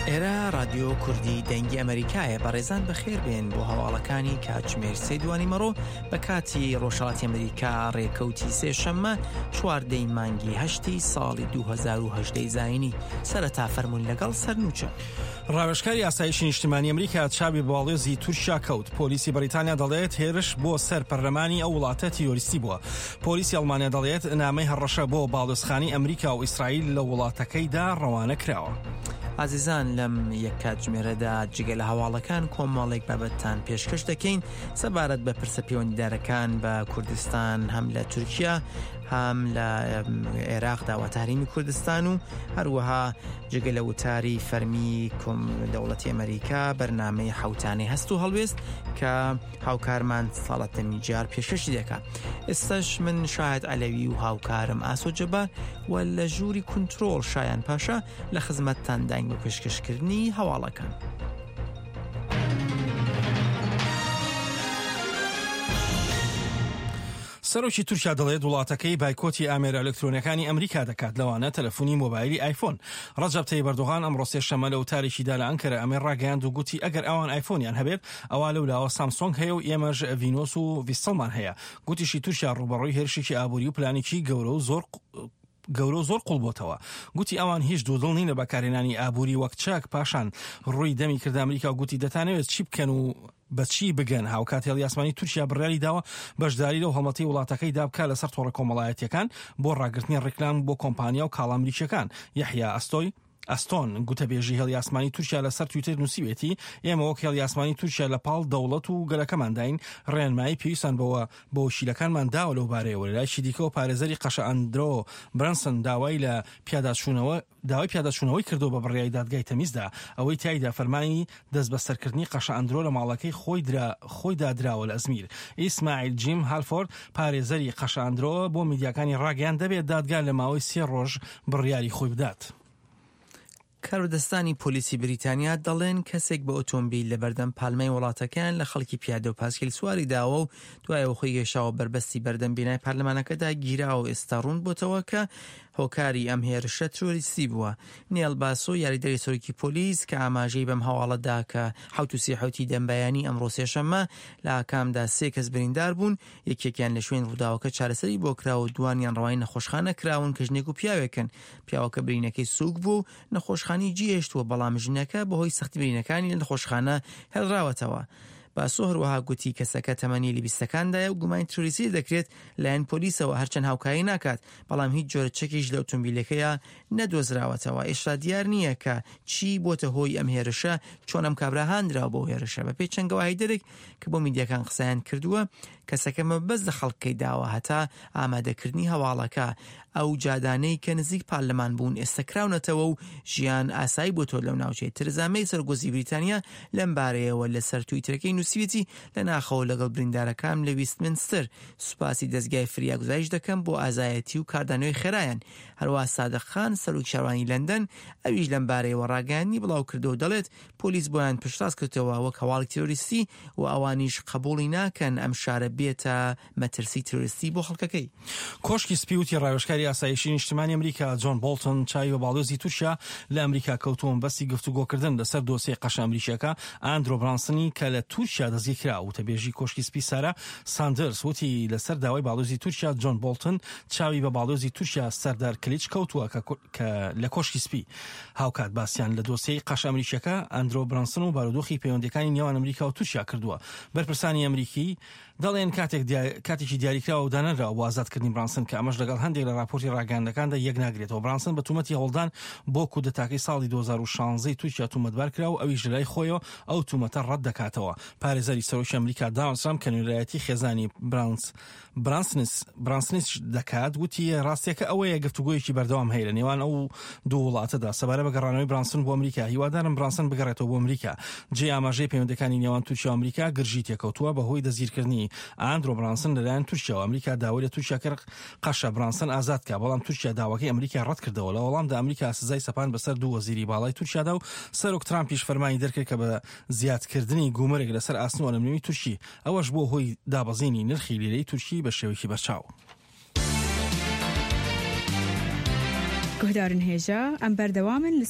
ئێرە رادیۆ کوردی دەنگی ئەمریکایە بەڕێزان بەخێر بێن بۆ هەواڵەکانی کاتژمێر 3 دوانی مەڕۆ بە کاتی ڕۆژهەڵاتی ئەمریکا ڕێکەوتی سێشەممە 14 مانگی 8 ساڵی 2018 زاینی سەرەتا فەرموون لەگەڵ سەرنوچە. ڕاوێژکاری ئاسایشی نیشتیمانی ئەمریکا چاوی باڵێزی تورکیا کەوت. پۆلیسی بەریتانیا دەڵێت هێرش بۆ سەر پەرلەمانی ئەو وڵاتە تیۆریستی بووە. پۆلیسی ئەڵمانیا دەڵێت نامەی هەڕەشە بۆ باڵێزخانی ئەمریکا و ئیسرائیل لە وڵاتەکەیدا ڕەوانە کراوە. عزیزان لەم یەک کاتژمێرەدا جگە لە هەواڵەکان کۆمەڵێک بابەتتان پێشکەش دەکەین سەبارەت بە پرسە پەیوەندیدارەکان بە کوردستان هەم لە تورکیا هەم لە عێراقدا و تاریمی کوردستان و هەروەها جگە لە وتاری فەرمی دەوڵەتی ئەمریکا بەرنامەی حوتانی هەست و هەڵوێست کە هاوکارمان ساڵەتەمی جار پێشکەشی دەکات. ئێستاش من شاهد عەلەوی و هاوکارم ئاسۆ جەبار و لە ژووری کنترۆڵ شایان پاشا لە خزمەتتان داین بە پێشکەشکردنی هەواڵەکان. سەرۆکی تورکیا دەڵێت وڵاتەکەی بایکۆتی ئامێرە ئەلکترۆنیەکانی ئەمریکا دەکات لەوانە تەلەفۆنی مۆبایلی ئایفۆن. ڕەجەب تەیب ئەردۆغان ئەمڕۆ سێشەممە لە وتارێکیدا لە ئەنکەرە ئەمێ ڕاگەیاند و گوتی ئەگەر ئەوان ئایفۆنیان هەبێت ئەوا لەولاوە سامسۆنگ هەیە و ئێمەش ڤینۆس و ڤیستڵمان هەیە. گوتیشی تورکیا ڕوبەڕووی هێرشێکی ئابووری و پلانێکی گەورە و زۆر قوڵ بۆتەوە. گوتی ئەوان هیچ دوودڵ نین لە بەکارهێنانی ئابووری وەک چاک پاشان ڕووی دەمی کرد ئەمریکا و گوتی دەتانەوێت چی بکەن و بەچی بگەن. هاوکات هێڵی ئاسمانی تورکیا بڕیاری داوە بەشداری لەو هەڵمەتی وڵاتەکەی دابکات لەسەر تۆڕە کۆمەڵایەتیەکان بۆ ڕاگررتنی ڕێکلام بۆ کۆمپانیا و کاڵ ئەمریکیەکان. یەحیا ئەستۆن گوتەبێژی هێڵی ئاسمانی تورکیا لەسەر تویتر نووسیوێتی ئێمە وەک هێڵی ئاسمانی تورکیا لە پاڵ دەوڵەت و گەلەکەمان داین ڕێنمایی پێویستان بۆ شیلەکانمان داوە لەو بارەیەوە. لەلایشی دیکەوە پارێزەری قەشە ئەندرۆ برەنسن داوای پیادەچوونەوەی کردو بە بڕیای دادگای تەمیزدا ئەوەی تایدا فەرمانی دەست بەسەرکردنی قەشە ئەندرۆ لە ماڵەکەی خۆی دادراوە لە ئەزمیر. ئیسماعیل جیم هالفۆرد پارێزەری قەشە ئەندرۆ بۆ میدیاکانی ڕاگەیان دەبێت دادگا لە ماوەی 3 ڕۆژ بڕیاری خۆی بدات. کارودەستانی پۆلیسی بریتانیا دەڵێن کەسێک بە ئۆتۆمبیل لە بەردەم پالمەی وڵاتەکان لە خەڵکی پیادە و پاسکیل سواری داوە و دوایەوە خۆی گەشاوە بەربەستی بەردەم بینای پارلەمانەکەدا گیراوە و ئێستا ڕوون بۆتەوە کە هۆکاری ئەم هێرشە تۆریستی بووە. نیێل باسۆ یاریدەری سەرۆکی پۆلیس کە ئاماژەی بەم هەواڵەدا کە 7 دەمبایانی ئەمڕۆ سێشەممە لە ئاکامدا 3 کەس بریندار بوون یەکێکیان لە شوێن ڕووداوەکە چارەسەری بۆ کراوە و دوانیان ڕەوای نەخۆشخانە کراون کە ژنێک و پیاوێکن. پیاوەکە برینەکەی سووک بوو نەخۆشخانی جیهێشتووە بەڵام ژنەکە بەهۆی سەختی برینەکانی لە نەخۆشخانە هێڵراوەتەوە. باسۆ هەروەها گوتی کەسەکە تەمەنی لە 20کاندایە و گومانی تروریستی دەکرێت لایەن پۆلیسەوە هەرچەند هاوکاری ناکات بەڵام هیچ جۆرە چەکیش لە ئۆتۆمبیلەکەیە نەدۆزراوەتەوە. ئێشتا دیار نییە کە چی بۆتە هۆی ئەم هێرشە چۆن ئەم کابرا هاندراوە بۆ هێرشە. بە پێی چەنگەوەی دەرێک کە بۆ میدیاکان قسەیان کردووە کەسەکە مەبەست لە خەڵکەی داوە هەتا ئامادەکردنی هەواڵەکە ئەو جادانەی کە نزیک پارلەمان بوون ئێستا کراونەتەوە و ژیان ئاسایی بۆ تۆ لەو ناوچەی. ترزامەی سەرگۆزی بریتانیا لەم بارەیەوە لەسەر تویترەکەی نووسیوێتی لە ناخەوە لەگەڵ بریندارەکان لە ویستمینستر سوپاسی دەستگای فریا گوزارش دەکەم بۆ ئازایەتی و کاردانەوەی خێرایان. هەروە سادق خان سەرۆکی شارەوانی لەندەن ئەویش لەم بارەیەوە ڕاگەیاندنی بڵاو کردەوە دەڵێت پۆلیس بۆیان پشتڕاست کردەوە وەک هەواڵی تیرۆریستی و ئەوانیش قبوڵی ناکەن ئەم شارە بێتە مەترسی تیرۆریستی بۆ خەڵکەکەی. کۆشکی سپیوتی ڕاوێژکاری ئاسایشی نیشتیمانی ئەمریکا جۆن بۆڵتن چاوی بە باڵێزی تورکیا لە ئەمریکا کەوتووە بەستی گفتوگۆکردن لەسەر دۆسیەی قەشە ئەمریکیەکە ئاندرۆ برانسنی کە لە تورکیا دەستگیر کرا. وتەبێژی کۆشکی سپی سارا ساندرس وتی لەسەر داوای باڵێزی تورکیا جۆن بۆڵتن چاوی بە باڵێزی تورکیا سەردار کلیچ کەوتووە کە لە کۆشکی سپی هاوکات باسییان لە دۆسیەی قەشە ئەمریکیەکە ئاندرۆ برانسن و بارودۆخی پەیوەندیەکانی نێوان ئەمریکا و تورکیا کردووە. بەرپرسانی ئەمریکی دەڵێن کاتێکی دیاریکراوە و دانەرراوە بۆ ئازادکردنی برانسن کە ئەمەش لەگەڵ هەندێک لە راپۆرتی ڕاگەاندەکاندا یەک ناگرێتەوە. برانسن بە تومەتی هەوڵدان بۆ کودەتاکەی ساڵی 2016 تورکیا تومەتبار کراوە ئەویش لەلای خۆیەوە ئەو تومەتە ڕەت دەکاتەوە. پارێزەری سەرۆکی ئەمریکا دانالد ترامپ کە نوێنەرایەتی خێزانی برانسنس دەکات وتی ڕاستیەکە ئەوەیە گفتوگۆیەکی بەردەوام هەیە لە نێوان ئەو دوو وڵاتەدا سەبارەت بە گەڕانەوەی برانسن بۆ ئەمریکا. هیوادارم برانسن بگەڕێتەوە بۆ ئەمریکا. جێ ئاماژەی پەیوەندیەکانی نێوان تورکیا و ئەمریکا گرژی تێکەوتووە بەهۆی دەستگیرکردنی ئاندرۆ برانسن لەلایەن تورکیا و ئەمریکا داوای لە تورکیا کرد قەشە برانسن ئازاد کە بەڵام تورکیا داواکەی ئەمریکا ڕەت کردەوە. لە وەڵامدا ئەمریکا سزای سەپان بەسەر دوو وەزیری باڵای تورکیادا و سەرۆک ترامپیش فەرمانی دەرکرد کە بە زیادکردنی گومەرێک لەسەر ئاسن و ئەلمنیومی تورکی ئەوەش بۆ هۆی دابەزینی نرخی لیرەی تورکی بە شێوەیەکی بەرچاو. گۆدارن هێژە ئەم بەردەوامن